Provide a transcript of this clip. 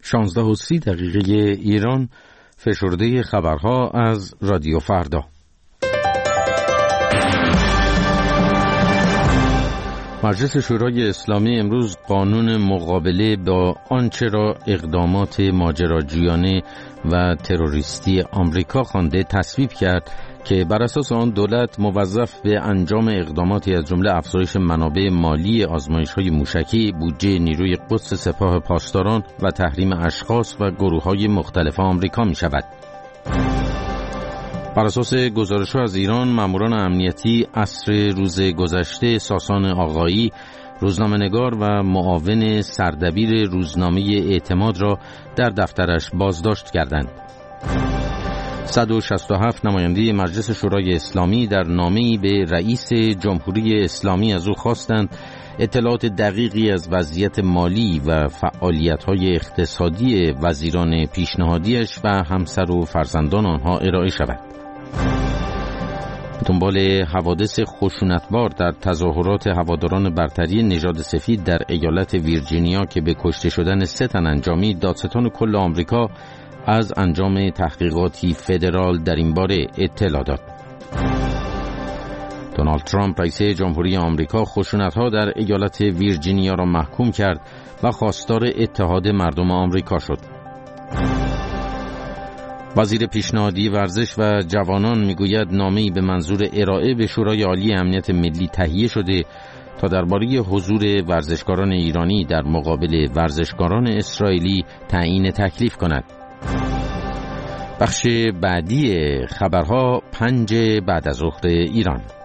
16:30 ایران. فشرده خبرها از رادیو فردا. مجلس شورای اسلامی امروز قانون مقابله با آنچه را اقدامات ماجراجویانه و تروریستی آمریکا خوانده تصویب کرد که بر اساس آن دولت موظف به انجام اقداماتی از جمله افزایش منابع مالی آزمایش‌های موشکی، بودجه نیروی قدس سپاه پاسداران و تحریم اشخاص و گروه‌های مختلف آمریکا می‌شود. بر اساس گزارش‌ها از ایران، ماموران امنیتی عصر روز گذشته ساسان آقایی، روزنامه‌نگار و معاون سردبیر روزنامه اعتماد را در دفترش بازداشت کردند. 167 نماینده مجلس شورای اسلامی در نامه‌ای به رئیس جمهوری اسلامی از او خواستند اطلاعات دقیقی از وضعیت مالی و فعالیت‌های اقتصادی وزیران پیشنهادیش و همسر و فرزندان آنها ارائه شود. دنبال حوادث خشونتبار در تظاهرات هواداران برتری نژاد سفید در ایالت ویرجینیا که به کشته شدن 3 تن انجامید، دادستان کل آمریکا از انجام تحقیقاتی فدرال در این باره اطلاع داد. دونالد ترامپ رئیس جمهوری آمریکا خشونت‌ها در ایالت ویرجینیا را محکوم کرد و خواستار اتحاد مردم آمریکا شد. وزیر پیشنهادی ورزش و جوانان میگوید نامه‌ای به منظور ارائه به شورای عالی امنیت ملی تهیه شده تا درباره حضور ورزشکاران ایرانی در مقابل ورزشکاران اسرائیلی تعیین تکلیف کند. بخش بعدی خبرها 5 بعد از ظهر ایران.